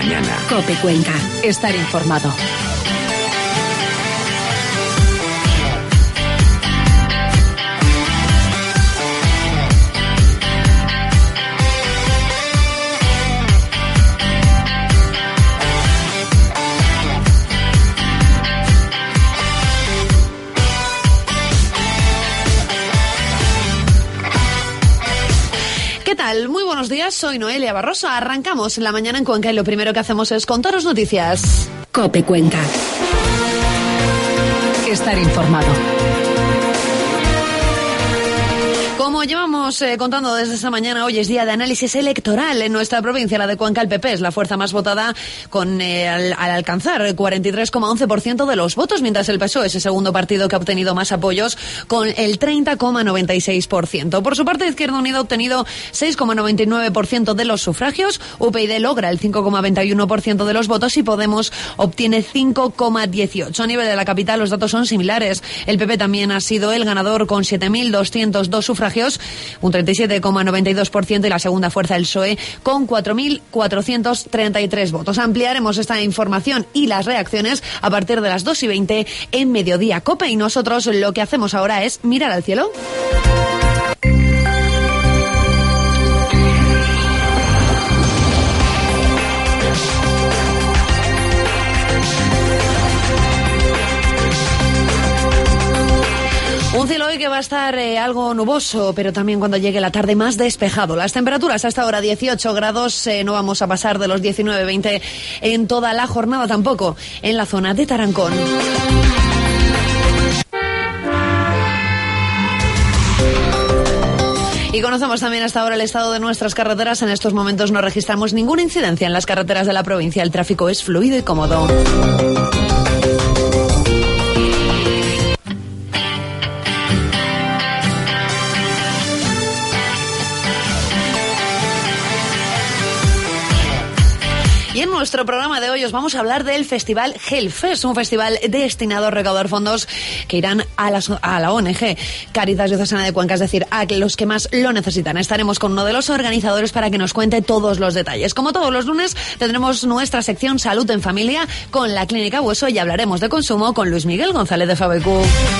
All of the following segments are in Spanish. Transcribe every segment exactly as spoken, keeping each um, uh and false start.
mañana. COPE Cuenca. Estar informado. ¿Qué tal? Muy buenos días, soy Noelia Barroso. Arrancamos la mañana en Cuenca y lo primero que hacemos es contaros noticias. COPE Cuenca. Estar informado. Como llevamos eh, contando desde esta mañana, hoy es día de análisis electoral en nuestra provincia. La de Cuenca, el P P es la fuerza más votada con eh, al, al alcanzar el cuarenta y tres coma once por ciento de los votos, mientras el P S O E es el segundo partido que ha obtenido más apoyos con el treinta coma noventa y seis por ciento. Por su parte, Izquierda Unida ha obtenido seis coma noventa y nueve por ciento de los sufragios, U P YD logra el cinco coma veintiuno por ciento de los votos y Podemos obtiene cinco coma dieciocho por ciento. A nivel de la capital los datos son similares. El P P también ha sido el ganador con siete mil doscientos dos sufragios, un treinta y siete coma noventa y dos por ciento, y la segunda fuerza, el P S O E, con cuatro mil cuatrocientos treinta y tres votos. Ampliaremos esta información y las reacciones a partir de las dos y veinte en Mediodía COPE, y nosotros lo que hacemos ahora es mirar al cielo. Un cielo hoy que va a estar eh, algo nuboso, pero también cuando llegue la tarde más despejado. Las temperaturas hasta ahora dieciocho grados, eh, no vamos a pasar de los diecinueve veinte en toda la jornada tampoco, en la zona de Tarancón. Y conocemos también hasta ahora el estado de nuestras carreteras. En estos momentos no registramos ninguna incidencia en las carreteras de la provincia. El tráfico es fluido y cómodo. Y en nuestro programa de hoy os vamos a hablar del Festival Hellfest, un festival destinado a recaudar fondos que irán a la, a la O N G Cáritas Diocesana de Cuenca, es decir, a los que más lo necesitan. Estaremos con uno de los organizadores para que nos cuente todos los detalles. Como todos los lunes, tendremos nuestra sección Salud en Familia con la Clínica Hueso y hablaremos de consumo con Luis Miguel González de Fabecu.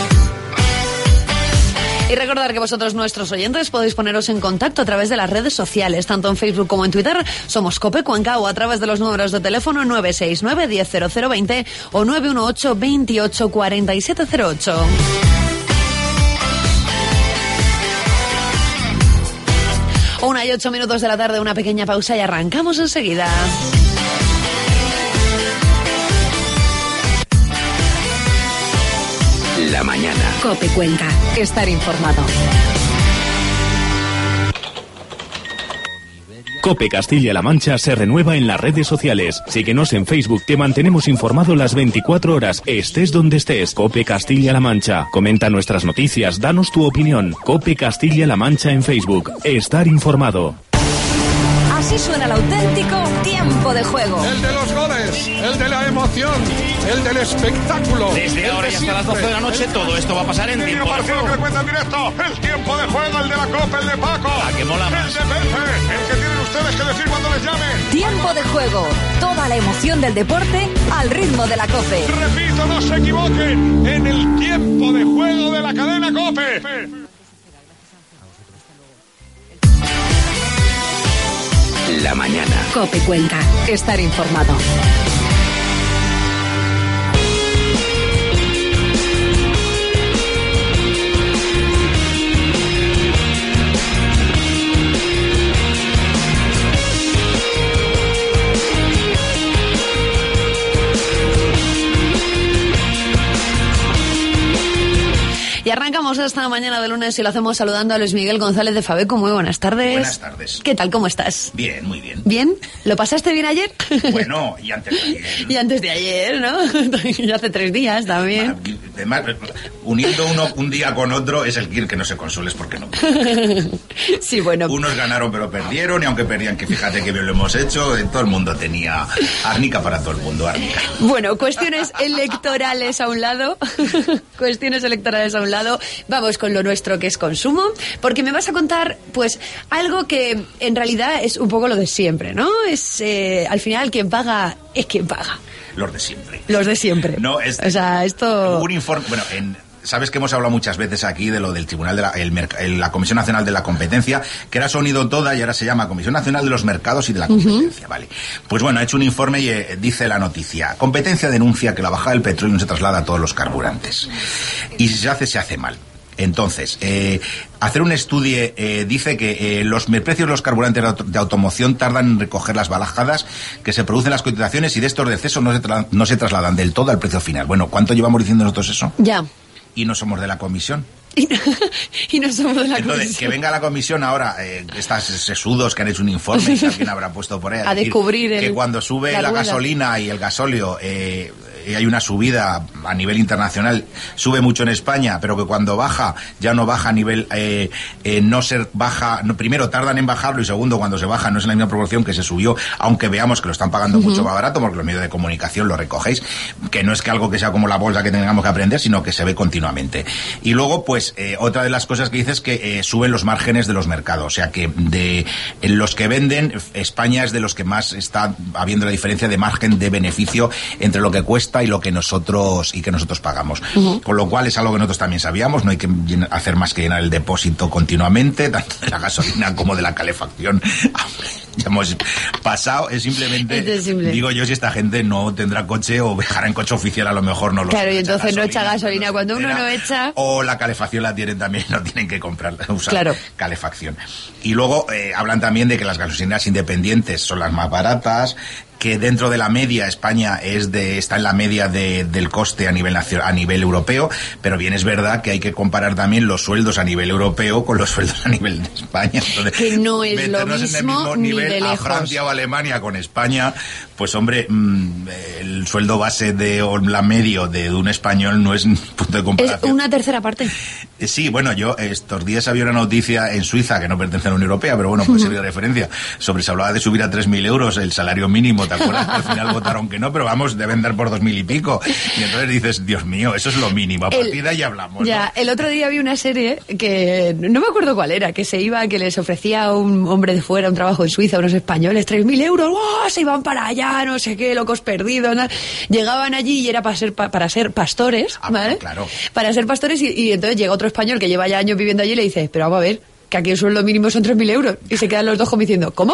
Y recordar que vosotros, nuestros oyentes, podéis poneros en contacto a través de las redes sociales, tanto en Facebook como en Twitter. Somos COPE Cuenca, o a través de los números de teléfono nueve seis nueve, diez cero cero veinte o nueve uno ocho, veintiocho cuarenta y siete cero ocho. Una y ocho minutos de la tarde, una pequeña pausa y arrancamos enseguida. La mañana. COPE Cuenca. Estar informado. COPE Castilla-La Mancha se renueva en las redes sociales. Síguenos en Facebook, te mantenemos informado las veinticuatro horas, estés donde estés. COPE Castilla-La Mancha. Comenta nuestras noticias, danos tu opinión. COPE Castilla-La Mancha en Facebook. Estar informado. Así suena el auténtico tiempo de juego. El de los goles, el de la emoción, el del espectáculo. Desde ahora y hasta las doce de la noche todo esto va a pasar en tiempo de juego. Que le cuenta en directo, el tiempo de juego, el de la Copa, el de Paco. Ah, que mola más. El de Pepe, el que tienen ustedes que decir cuando les llamen. Tiempo de juego. Toda la emoción del deporte al ritmo de la COPE. Repito, no se equivoquen, en el tiempo de juego de la cadena COPE. La mañana. COPE Cuenca. Estar informado. Y arrancamos esta mañana de lunes y lo hacemos saludando a Luis Miguel González de Fabecu. Muy buenas tardes. Buenas tardes. ¿Qué tal? ¿Cómo estás? Bien, muy bien. ¿Bien? ¿Lo pasaste bien ayer? Bueno, y antes de ayer. Y antes de ayer, ¿no? Y hace tres días también. Además, uniendo uno un día con otro es el que no se consules porque no. Sí, bueno. Unos ganaron pero perdieron, y aunque perdían, que fíjate que bien lo hemos hecho, todo el mundo tenía árnica para todo el mundo, árnica. Bueno, cuestiones electorales a un lado, cuestiones electorales a un lado, vamos con lo nuestro, que es consumo, porque me vas a contar, pues, algo que en realidad es un poco lo de siempre, ¿no? Es, eh, al final, quien paga es quien paga. Los de siempre. Los de siempre. No, es... O sea, esto... Un informe... Bueno, en... Sabes que hemos hablado muchas veces aquí de lo del Tribunal de la, el, el, la Comisión Nacional de la Competencia, que era sonido toda y ahora se llama Comisión Nacional de los Mercados y de la Competencia, uh-huh. ¿vale? Pues bueno, ha hecho un informe y eh, dice la noticia: Competencia denuncia que la bajada del petróleo no se traslada a todos los carburantes. Y si se hace, se hace mal. Entonces, eh, hacer un estudio eh, dice que eh, los precios de los carburantes de automoción tardan en recoger las bajadas que se producen en las cotizaciones y de estos decesos no se, tra- no se trasladan del todo al precio final. Bueno, ¿cuánto llevamos diciendo nosotros eso? Ya. Y no somos de la comisión. Y no, y no somos de la Entonces, comisión. que venga la comisión ahora, eh, estas sesudos que han hecho un informe que alguien habrá puesto por ahí. A, a decir, descubrir el, que cuando sube la, la gasolina y el gasóleo, eh, y hay una subida a nivel internacional, sube mucho en España, pero que cuando baja, ya no baja a nivel, eh, eh, no se baja, no, primero tardan en bajarlo y segundo, cuando se baja no es en la misma proporción que se subió, aunque veamos que lo están pagando uh-huh. mucho más barato, porque los medios de comunicación lo recogéis, que no es que algo que sea como la bolsa que tengamos que aprender, sino que se ve continuamente. Y luego, pues, eh, otra de las cosas que dices es que eh, suben los márgenes de los mercados, o sea que de en los que venden, España es de los que más está habiendo la diferencia de margen de beneficio entre lo que cuesta y lo que nosotros y que nosotros pagamos. Uh-huh. Con lo cual es algo que nosotros también sabíamos, no hay que llenar, hacer más que llenar el depósito continuamente, tanto de la gasolina como de la calefacción. Ya hemos pasado, es simplemente, es simple. Digo yo, si esta gente no tendrá coche o viajará en coche oficial, a lo mejor no lo Claro, y entonces gasolina, no echa gasolina, no cuando uno no echa... O la calefacción la tienen también, no tienen que comprar, usar claro. calefacción. Y luego eh, hablan también de que las gasolineras independientes son las más baratas, que dentro de la media España es de está en la media de, del coste a nivel nacional, a nivel europeo, pero bien es verdad que hay que comparar también los sueldos a nivel europeo con los sueldos a nivel de España. Entonces, que no es lo mismo, en el mismo nivel ni de lejos. A Francia o Alemania con España, pues hombre, mmm, el sueldo base de o la medio de, de un español no es un punto de comparación. Es una tercera parte. Sí, bueno, yo estos días había una noticia en Suiza, que no pertenece a la Unión Europea, pero bueno, puede servir de referencia, sobre se hablaba de subir a tres mil euros el salario mínimo. ¿Te acuerdas que al final votaron que no? Pero vamos, deben dar por dos mil y pico. Y entonces dices, Dios mío, eso es lo mínimo. A partir el, de ahí hablamos. Ya, ¿no? El otro día vi una serie que no me acuerdo cuál era, que se iba, que les ofrecía a un hombre de fuera un trabajo en Suiza, unos españoles, tres mil euros, ¡oh! Se iban para allá, no sé qué, locos perdidos. ¿No? Llegaban allí y era para ser, pa, para ser pastores, ah, ¿vale? Claro. Para ser pastores y, y entonces llega otro español que lleva ya años viviendo allí y le dice, pero vamos a ver, que aquí el sueldo mínimo son tres mil euros. Y se quedan los dos como diciendo, ¿cómo?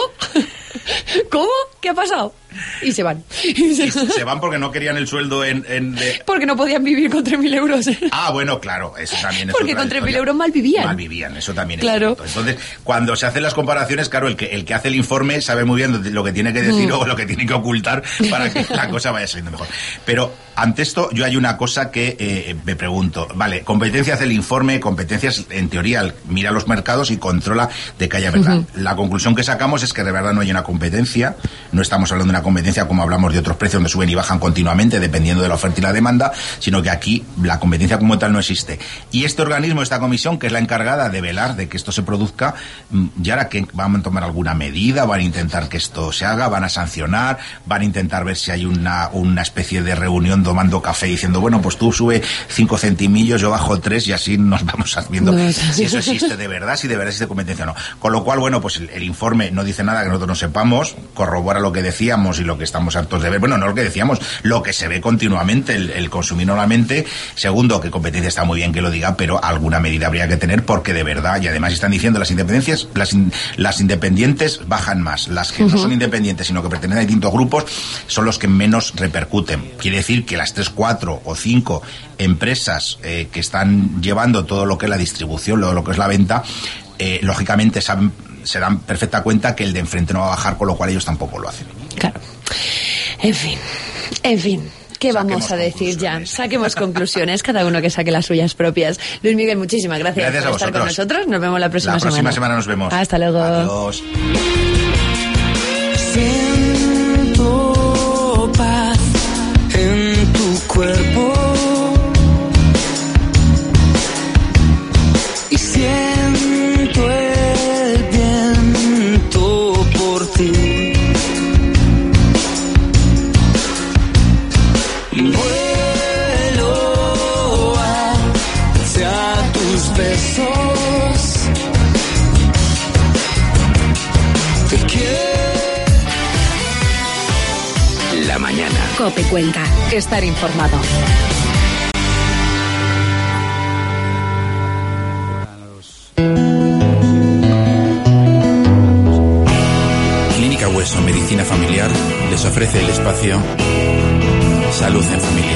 ¿Cómo? ¿Qué ha pasado? Y se van. Y se, se van porque no querían el sueldo en... en de... Porque no podían vivir con tres mil euros. Ah, bueno, claro, eso también es porque otra con tres mil historia. euros mal vivían. Mal vivían, eso también claro. es cierto. Entonces, cuando se hacen las comparaciones, claro, el que, el que hace el informe sabe muy bien lo que tiene que decir mm. o lo que tiene que ocultar para que la cosa vaya saliendo mejor. Pero ante esto yo hay una cosa que eh, me pregunto. Vale, competencia hace el informe, competencias en teoría mira los mercados y controla de que haya verdad. Uh-huh. La conclusión que sacamos es que de verdad no hay una competencia, no estamos hablando de una competencia como hablamos de otros precios donde suben y bajan continuamente dependiendo de la oferta y la demanda, sino que aquí la competencia como tal no existe. Y este organismo, esta comisión, que es la encargada de velar de que esto se produzca, y ahora que van a tomar alguna medida, van a intentar que esto se haga, van a sancionar, van a intentar ver si hay una, una especie de reunión tomando café diciendo, bueno, pues tú sube cinco centimillos, yo bajo tres y así nos vamos viendo no, si eso existe de verdad, si de verdad existe competencia o no. Con lo cual, bueno, pues el, el informe no dice nada que nosotros no sepamos, corrobora lo que decíamos y lo que estamos hartos de ver. Bueno, no lo que decíamos, lo que se ve continuamente, el, el consumir normalmente. Segundo, que competencia está muy bien que lo diga, pero alguna medida habría que tener porque de verdad, y además están diciendo las independencias, las, in, las independientes bajan más. Las que uh-huh. no son independientes, sino que pertenecen a distintos grupos, son los que menos repercuten. Quiere decir que las tres, cuatro o cinco empresas eh, que están llevando todo lo que es la distribución, lo, lo que es la venta, eh, lógicamente saben, se dan perfecta cuenta que el de enfrente no va a bajar, con lo cual ellos tampoco lo hacen. Claro. En fin, en fin. ¿Qué vamos a decir ya? Saquemos conclusiones, cada uno que saque las suyas propias. Luis Miguel, muchísimas gracias, gracias por estar con nosotros. Nos vemos la próxima semana. La próxima semana. semana nos vemos. Hasta luego. Adiós. Siento paz en tu cuerpo y siento el viento por ti. Vuelo hacia tus mañana. COPE Cuenca. Estar informado. Clínica Hueso Medicina Familiar les ofrece el espacio Salud en Familia.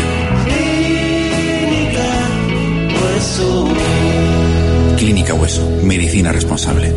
Clínica Hueso Medicina Responsable.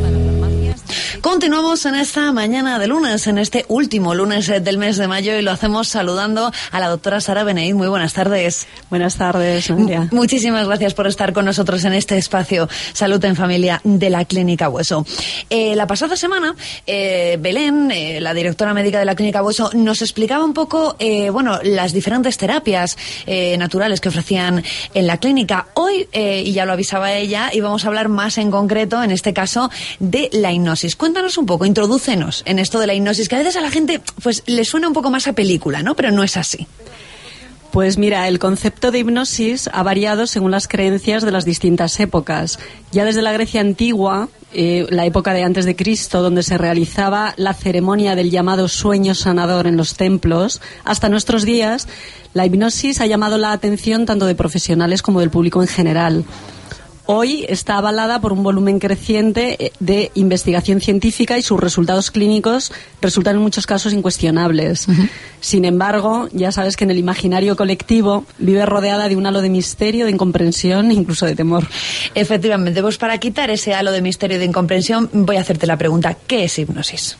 Continuamos en esta mañana de lunes, en este último lunes del mes de mayo, y lo hacemos saludando a la doctora Sara Beneid. Muy buenas tardes. Buenas tardes, María. Muchísimas gracias por estar con nosotros en este espacio Salud en Familia de la Clínica Hueso. Eh, la pasada semana, eh, Belén, eh, la directora médica de la Clínica Hueso, nos explicaba un poco, eh, bueno, las diferentes terapias eh, naturales que ofrecían en la clínica. Hoy, eh, y ya lo avisaba ella, íbamos a hablar más en concreto, en este caso, de la hipnosis. Cuéntanos un poco, introdúcenos en esto de la hipnosis, que a veces a la gente pues le suena un poco más a película, ¿no? Pero no es así. Pues mira, el concepto de hipnosis ha variado según las creencias de las distintas épocas. Ya desde la Grecia antigua, eh, la época de antes de Cristo, donde se realizaba la ceremonia del llamado sueño sanador en los templos, hasta nuestros días, la hipnosis ha llamado la atención tanto de profesionales como del público en general. Hoy está avalada por un volumen creciente de investigación científica y sus resultados clínicos resultan en muchos casos incuestionables. Uh-huh. Sin embargo, ya sabes que en el imaginario colectivo vive rodeada de un halo de misterio, de incomprensión e incluso de temor. Efectivamente, pues para quitar ese halo de misterio y de incomprensión voy a hacerte la pregunta, ¿qué es hipnosis?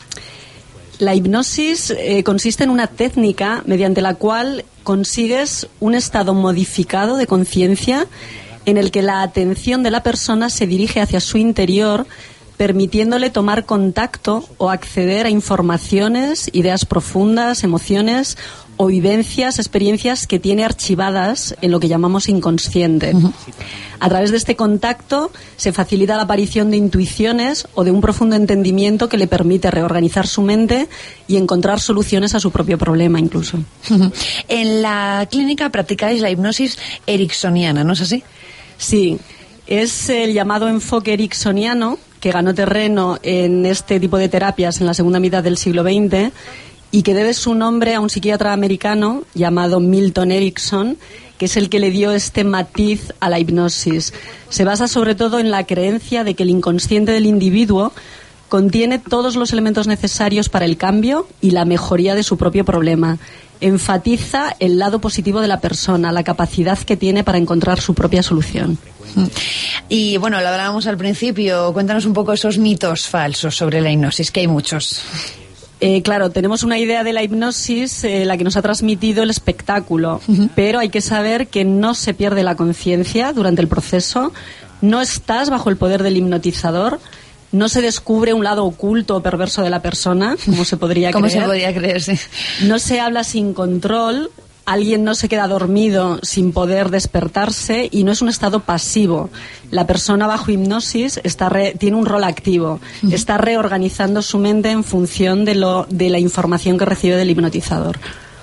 La hipnosis eh, consiste en una técnica mediante la cual consigues un estado modificado de conciencia en el que la atención de la persona se dirige hacia su interior, permitiéndole tomar contacto o acceder a informaciones, ideas profundas, emociones o vivencias, experiencias que tiene archivadas en lo que llamamos inconsciente. Uh-huh. A través de este contacto se facilita la aparición de intuiciones o de un profundo entendimiento que le permite reorganizar su mente y encontrar soluciones a su propio problema incluso. Uh-huh. En la clínica practicáis la hipnosis ericksoniana, ¿no es así? Sí, es el llamado enfoque ericksoniano que ganó terreno en este tipo de terapias en la segunda mitad del siglo veinte y que debe su nombre a un psiquiatra americano llamado Milton Erickson, que es el que le dio este matiz a la hipnosis. Se basa sobre todo en la creencia de que el inconsciente del individuo contiene todos los elementos necesarios para el cambio y la mejoría de su propio problema. Enfatiza el lado positivo de la persona, la capacidad que tiene para encontrar su propia solución. Y bueno, lo hablábamos al principio, cuéntanos un poco esos mitos falsos sobre la hipnosis, que hay muchos. Eh, claro, tenemos una idea de la hipnosis, eh, la que nos ha transmitido el espectáculo, uh-huh. pero hay que saber que no se pierde la conciencia durante el proceso, no estás bajo el poder del hipnotizador, no se descubre un lado oculto o perverso de la persona, como se podría ¿Cómo creer. se podría creer, sí. No se habla sin control, alguien no se queda dormido sin poder despertarse y no es un estado pasivo. La persona bajo hipnosis está re, tiene un rol activo, uh-huh. está reorganizando su mente en función de, lo, de la información que recibe del hipnotizador.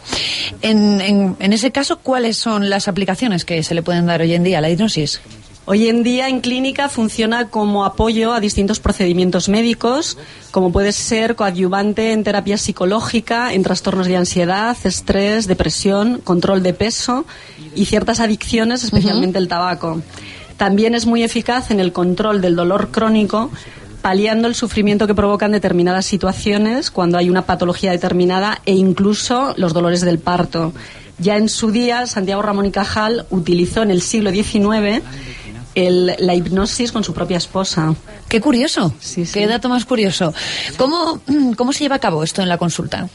En, en, en ese caso, ¿cuáles son las aplicaciones que se le pueden dar hoy en día a la hipnosis? Hoy en día en clínica funciona como apoyo a distintos procedimientos médicos, como puede ser coadyuvante en terapia psicológica, en trastornos de ansiedad, estrés, depresión, control de peso y ciertas adicciones, especialmente uh-huh. el tabaco. También es muy eficaz en el control del dolor crónico, paliando el sufrimiento que provocan determinadas situaciones cuando hay una patología determinada e incluso los dolores del parto. Ya en su día, Santiago Ramón y Cajal utilizó en el siglo diecinueve El, la hipnosis con su propia esposa. Qué curioso, sí, sí. Qué dato más curioso. ¿Cómo, ¿Cómo se lleva a cabo esto en la consulta?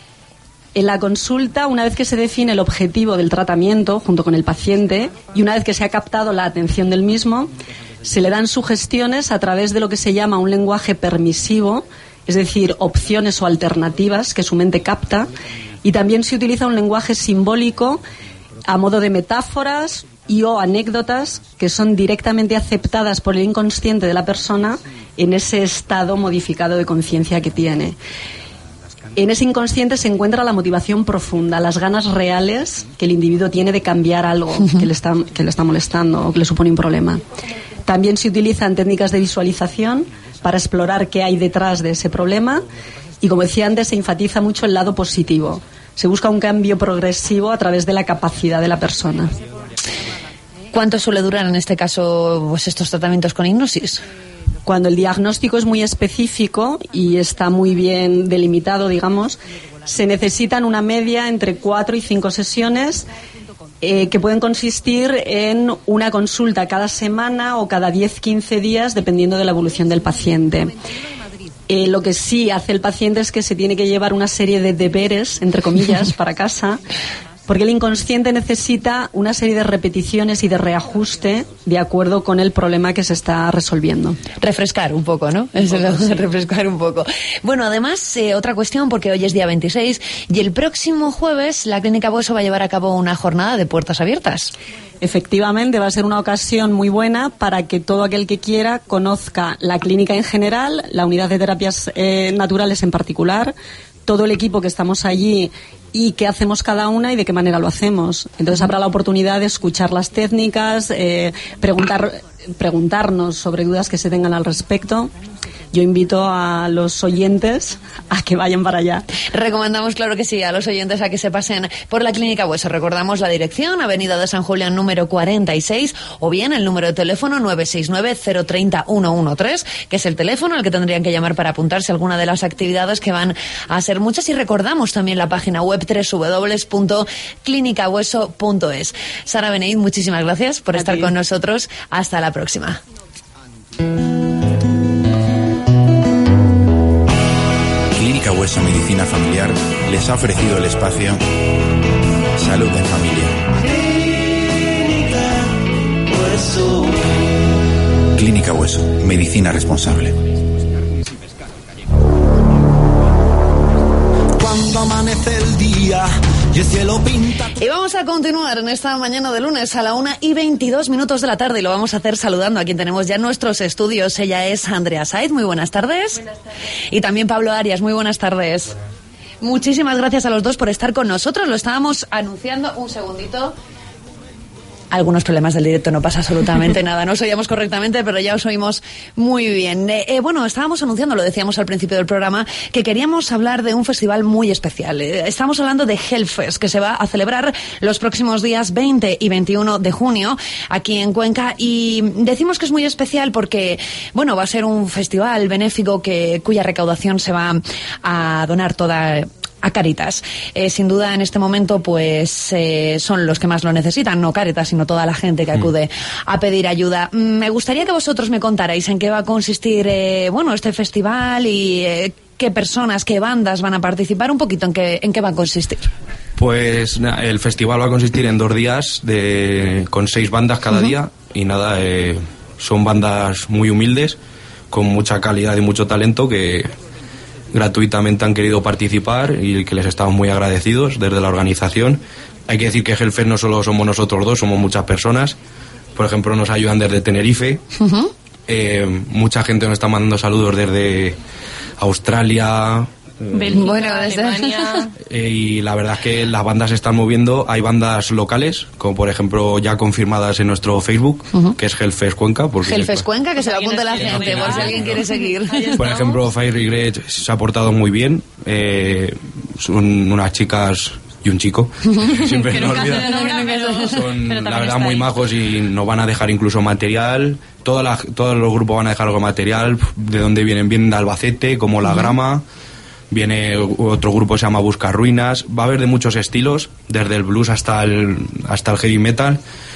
En la consulta, una vez que se define el objetivo del tratamiento junto con el paciente y una vez que se ha captado la atención del mismo, se le dan sugestiones a través de lo que se llama un lenguaje permisivo, es decir, opciones o alternativas que su mente capta, y también se utiliza un lenguaje simbólico a modo de metáforas y o anécdotas que son directamente aceptadas por el inconsciente de la persona en ese estado modificado de conciencia que tiene. En ese inconsciente se encuentra la motivación profunda, las ganas reales que el individuo tiene de cambiar algo que le está, que le está molestando o que le supone un problema. También se utilizan técnicas de visualización para explorar qué hay detrás de ese problema y, como decía antes, se enfatiza mucho el lado positivo. Se busca un cambio progresivo a través de la capacidad de la persona. ¿Cuánto suele durar en este caso pues, estos tratamientos con hipnosis? Cuando el diagnóstico es muy específico y está muy bien delimitado, digamos, se necesitan una media entre cuatro y cinco sesiones eh, que pueden consistir en una consulta cada semana o cada diez a quince días, dependiendo de la evolución del paciente. Eh, lo que sí hace el paciente es que se tiene que llevar una serie de deberes, entre comillas, para casa, porque el inconsciente necesita una serie de repeticiones y de reajuste de acuerdo con el problema que se está resolviendo. Refrescar un poco, ¿no? Un poco, sí. Refrescar un poco. Bueno, además, eh, otra cuestión, porque hoy es día veintiséis y el próximo jueves la Clínica Bueso va a llevar a cabo una jornada de puertas abiertas. Efectivamente, va a ser una ocasión muy buena para que todo aquel que quiera conozca la clínica en general, la unidad de terapias eh, naturales en particular, todo el equipo que estamos allí y qué hacemos cada una y de qué manera lo hacemos. Entonces habrá la oportunidad de escuchar las técnicas, eh, preguntar, preguntarnos sobre dudas que se tengan al respecto. Yo invito a los oyentes a que vayan para allá. Recomendamos, claro que sí, a los oyentes a que se pasen por la Clínica Bueso. Recordamos la dirección, Avenida de San Julián número cuarenta y seis, o bien el número de teléfono nueve seis nueve, cero tres cero, uno uno tres, que es el teléfono al que tendrían que llamar para apuntarse a alguna de las actividades, que van a ser muchas. Y recordamos también la página web doble u doble u doble u punto clínica bueso punto es. Sara Beneid, muchísimas gracias por a estar ti. Con nosotros. Hasta la próxima. Clínica Bueso Medicina Familiar les ha ofrecido el espacio Salud en Familia. Clínica Bueso, medicina responsable. Cuando amanece el día y el cielo pinta. Y vamos a continuar en esta mañana de lunes a la una y veintidós minutos de la tarde, y lo vamos a hacer saludando a quien tenemos ya en nuestros estudios. Ella es Andrea Saiz, muy buenas tardes. Buenas tardes. Y también Pablo Arias, muy buenas tardes. Muchísimas gracias a los dos por estar con nosotros. Lo estábamos anunciando, un segundito. Algunos problemas del directo, no pasa absolutamente nada. No os oíamos correctamente, pero ya os oímos muy bien. Eh, eh, bueno, estábamos anunciando, lo decíamos al principio del programa, que queríamos hablar de un festival muy especial. Eh, estamos hablando de Hellfest, que se va a celebrar los próximos días veinte y veintiuno de junio aquí en Cuenca. Y decimos que es muy especial porque, bueno, va a ser un festival benéfico que cuya recaudación se va a donar toda a Cáritas. Eh, sin duda, en este momento, pues eh, son los que más lo necesitan, no Cáritas, sino toda la gente que acude a pedir ayuda. Me gustaría que vosotros me contarais en qué va a consistir, eh, bueno, este festival y eh, qué personas, qué bandas van a participar, un poquito en qué, en qué va a consistir. Pues nada, el festival va a consistir en dos días de con seis bandas cada uh-huh. día y nada, eh, son bandas muy humildes, con mucha calidad y mucho talento que gratuitamente han querido participar y que les estamos muy agradecidos desde la organización. Hay que decir que Hellfest no solo somos nosotros dos, somos muchas personas. Por ejemplo, nos ayudan desde Tenerife. Uh-huh. Eh, mucha gente nos está mandando saludos desde Australia, Bélgica, bueno, Alemania. Eh, y la verdad es que las bandas se están moviendo. Hay bandas locales, como por ejemplo ya confirmadas en nuestro Facebook, uh-huh. que es Hellfest Cuenca. Porque Hellfest Cuenca, que se lo apunte la gente, por si alguien quiere seguir. Por ejemplo, Fire Regret se ha portado muy bien. Eh, son unas chicas y un chico. Siempre nos olvida. Son, la verdad, muy majos y nos van a dejar incluso material. Toda la, todos los grupos van a dejar algo de material. ¿De dónde vienen? Vienen de Albacete, como La Grama. Viene otro grupo que se llama Busca Ruinas. Va a haber de muchos estilos, desde el blues hasta el hasta el heavy metal.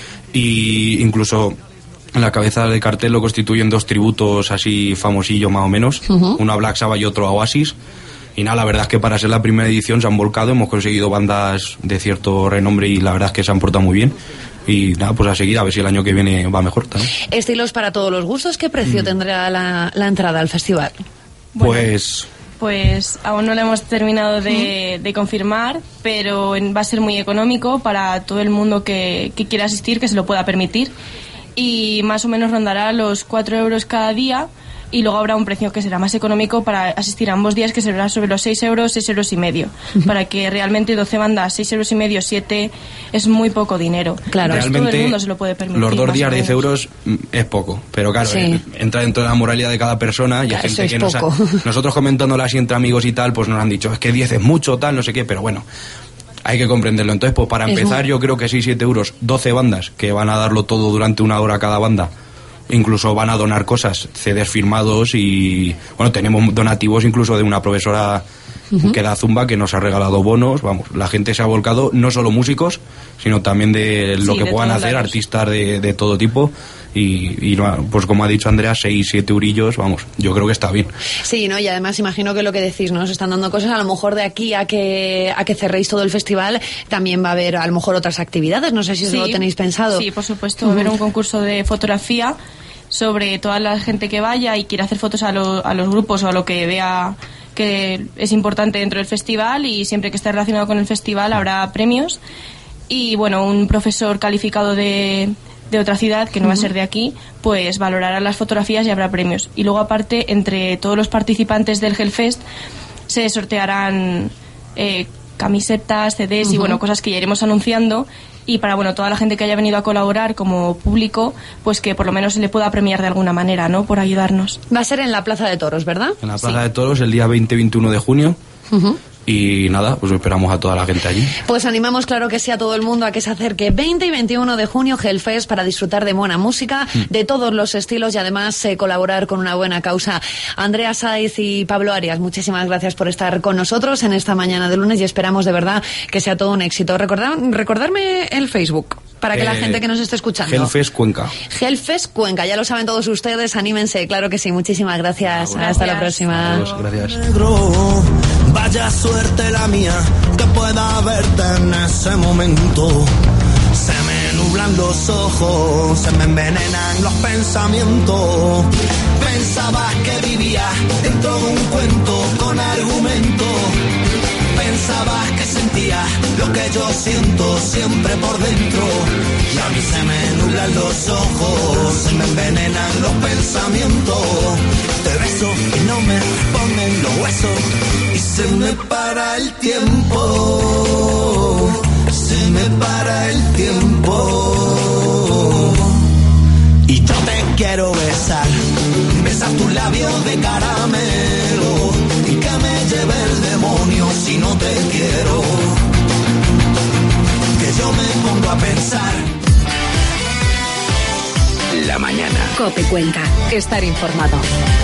Y incluso en la cabeza del cartel lo constituyen dos tributos así famosillos más o menos. Uh-huh. Uno a Black Sabbath y otro a Oasis. Y nada, la verdad es que para ser la primera edición se han volcado. Hemos conseguido bandas de cierto renombre y la verdad es que se han portado muy bien. Y nada, pues a seguir, a ver si el año que viene va mejor también. Estilos para todos los gustos. ¿Qué precio mm. tendrá la, la entrada al festival? Bueno. Pues... Pues aún no lo hemos terminado de, de confirmar, pero va a ser muy económico para todo el mundo que, que quiera asistir, que se lo pueda permitir. Y más o menos rondará los cuatro euros cada día. Y luego habrá un precio que será más económico para asistir a ambos días, que será sobre los seis euros, seis euros y medio. Uh-huh. Para que realmente doce bandas, seis euros y medio, siete, es muy poco dinero. Claro, realmente todo el mundo se lo puede permitir. Los dos días, diez euros es poco. Pero claro, sí. entra dentro de la moralidad de cada persona y claro, hay gente que nos poco. ha, nosotros comentándolo así entre amigos y tal, pues nos han dicho, es que diez es mucho, tal, no sé qué, pero bueno. hay que comprenderlo. Entonces, pues para empezar, muy... yo creo que seis siete euros, doce bandas que van a darlo todo durante una hora cada banda. Incluso van a donar cosas, C Ds firmados y, bueno, tenemos donativos incluso de una profesora uh-huh. que da zumba que nos ha regalado bonos. Vamos, la gente se ha volcado, no solo músicos, sino también de lo sí, que de puedan hacer, lados. Artistas de, de todo tipo. Y, y pues como ha dicho Andrea, seis, siete eurillos, vamos, yo creo que está bien. Sí, ¿no? Y además imagino que lo que decís, ¿no? Os están dando cosas, a lo mejor de aquí a que a que cerréis todo el festival, también va a haber a lo mejor otras actividades, no sé si sí, os lo tenéis pensado. Sí, por supuesto, va a haber un concurso de fotografía sobre toda la gente que vaya y quiere hacer fotos a, lo, a los grupos o a lo que vea que es importante dentro del festival, y siempre que esté relacionado con el festival habrá premios. Y bueno, un profesor calificado de... de otra ciudad, que no va a ser de aquí, pues valorará las fotografías y habrá premios. Y luego, aparte, entre todos los participantes del Hellfest se sortearán eh, camisetas, C Ds uh-huh. y bueno, cosas que ya iremos anunciando. Y para bueno, toda la gente que haya venido a colaborar como público, pues que por lo menos se le pueda premiar de alguna manera, ¿no? Por ayudarnos. Va a ser en la Plaza de Toros, ¿verdad? En la Plaza sí. de Toros, el día veinte veintiuno de junio. Uh-huh. Y nada, pues esperamos a toda la gente allí. Pues animamos, claro que sí, a todo el mundo a que se acerque veinte y veintiuno de junio, Hellfest, para disfrutar de buena música, mm. de todos los estilos y además eh, colaborar con una buena causa. Andrea Saiz y Pablo Arias, muchísimas gracias por estar con nosotros en esta mañana de lunes y esperamos de verdad que sea todo un éxito. Recordad, recordarme el Facebook para que eh, la gente que nos esté escuchando. Hellfest Cuenca. Hellfest Cuenca, ya lo saben todos ustedes, anímense, claro que sí. Muchísimas gracias. gracias. Hasta la próxima. Adiós, gracias. Vaya suerte la mía que pueda verte en ese momento. Se me nublan los ojos, se me envenenan los pensamientos. Pensaba que vivía dentro de un cuento con argumento. Pensaba que sentía lo que yo siento siempre por dentro. Y a mí se me nublan los ojos, se me envenenan los pensamientos. Te beso y no me responden los huesos. Y se me para el tiempo, se me para el tiempo. Y yo te quiero besar, besar tus labios de caramelo. Y que me lleve el demonio si no te quiero. Que yo me pongo a pensar. La mañana. COPE Cuenca. Estar informado.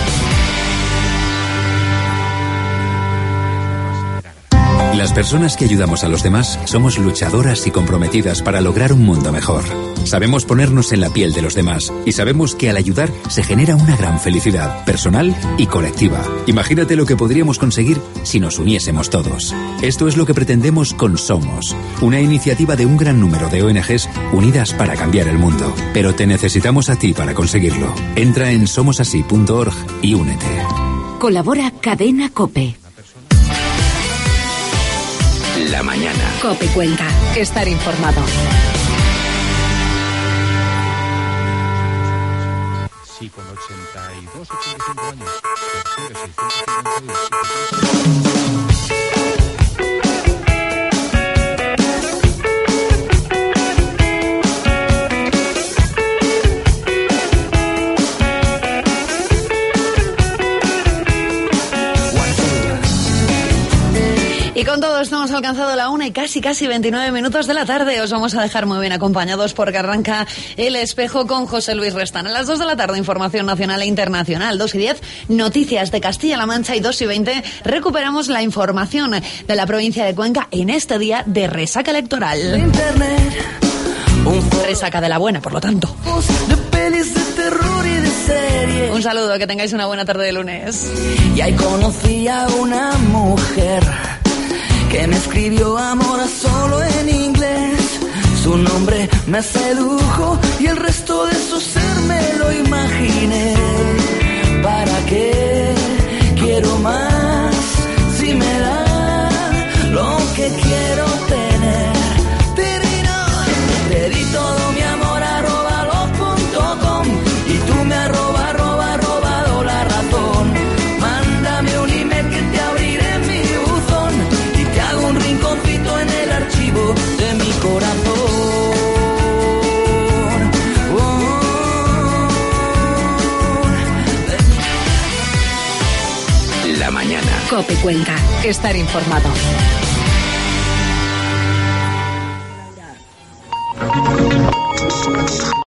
Las personas que ayudamos a los demás somos luchadoras y comprometidas para lograr un mundo mejor. Sabemos ponernos en la piel de los demás y sabemos que al ayudar se genera una gran felicidad personal y colectiva. Imagínate lo que podríamos conseguir si nos uniésemos todos. Esto es lo que pretendemos con Somos, una iniciativa de un gran número de O N Ges unidas para cambiar el mundo. Pero te necesitamos a ti para conseguirlo. Entra en somos así punto org y únete. Colabora Cadena COPE. La mañana. COPE Cuenca. Estar informado. Sí, con ochenta y dos, ochenta y cinco años. Tercero, seiscientos Y con todo esto hemos alcanzado la una y casi casi veintinueve minutos de la tarde. Os vamos a dejar muy bien acompañados porque arranca El Espejo con José Luis Restán. A las dos de la tarde, información nacional e internacional. dos y diez, noticias de Castilla-La Mancha, y dos y veinte, recuperamos la información de la provincia de Cuenca en este día de resaca electoral. Internet, un resaca de la buena, por lo tanto. De pelis de terror y de serie. Un saludo, que tengáis una buena tarde de lunes. Y ahí conocí a una mujer que me escribió amor solo en inglés. Su nombre me sedujo y el resto de su ser me lo imaginé. ¿Para qué quiero más si me da lo que quiero tener? Te di todo mi amor arroba lo punto com y tú me arroba arroba robado la razón. Mándame un email que te abriré mi buzón y te hago un rinconcito en el archivo de mi corazón. Oh, la mañana. COPE Cuenca. Estar informado.